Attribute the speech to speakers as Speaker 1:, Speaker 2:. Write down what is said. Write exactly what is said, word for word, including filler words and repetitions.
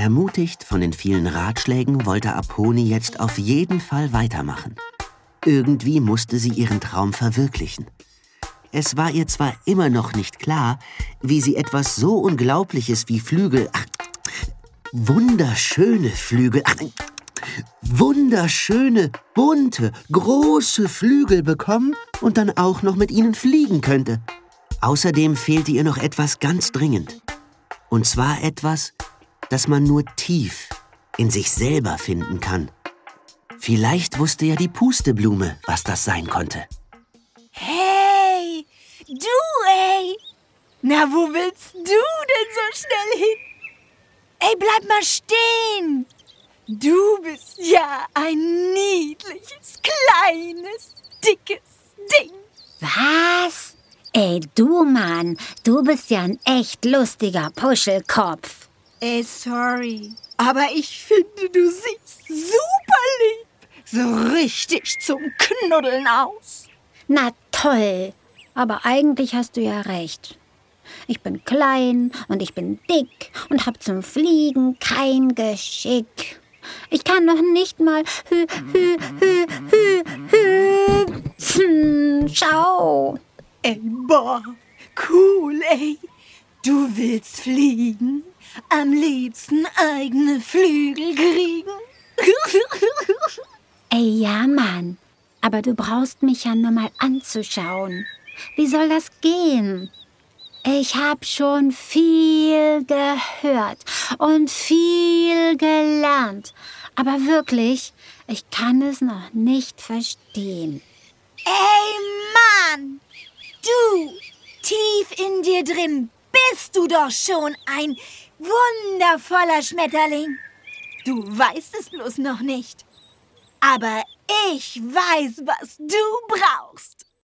Speaker 1: Ermutigt von den vielen Ratschlägen wollte Aponi jetzt auf jeden Fall weitermachen. Irgendwie musste sie ihren Traum verwirklichen. Es war ihr zwar immer noch nicht klar, wie sie etwas so Unglaubliches wie Flügel, ach, wunderschöne Flügel, ach, wunderschöne, bunte, große Flügel bekommen und dann auch noch mit ihnen fliegen könnte. Außerdem fehlte ihr noch etwas ganz dringend. Und zwar etwas, das man nur tief in sich selber finden kann. Vielleicht wusste ja die Pusteblume, was das sein konnte.
Speaker 2: Hey, du, ey! Na, wo willst du denn so schnell hin? Ey, bleib mal stehen! Du bist ja ein niedliches, kleines, dickes Ding.
Speaker 3: Was? Ey, du Mann, du bist ja ein echt lustiger Puschelkopf.
Speaker 2: Ey, sorry, aber ich finde, du siehst super lieb. So richtig zum Knuddeln aus.
Speaker 3: Na toll, aber eigentlich hast du ja recht. Ich bin klein und ich bin dick und hab zum Fliegen kein Geschick. Ich kann noch nicht mal hü, hü, hü, hü, hüpfen. Schau.
Speaker 2: Ey, boah, cool, ey. Du willst fliegen? Am liebsten eigene Flügel kriegen?
Speaker 3: Ey, ja, Mann. Aber du brauchst mich ja nur mal anzuschauen. Wie soll das gehen? Ich hab schon viel gehört und viel gelernt. Aber wirklich, ich kann es noch nicht verstehen.
Speaker 2: Ey, Mann! Du, tief in dir drin bist du doch schon ein wundervoller Schmetterling. Du weißt es bloß noch nicht. Aber ich weiß, was du brauchst.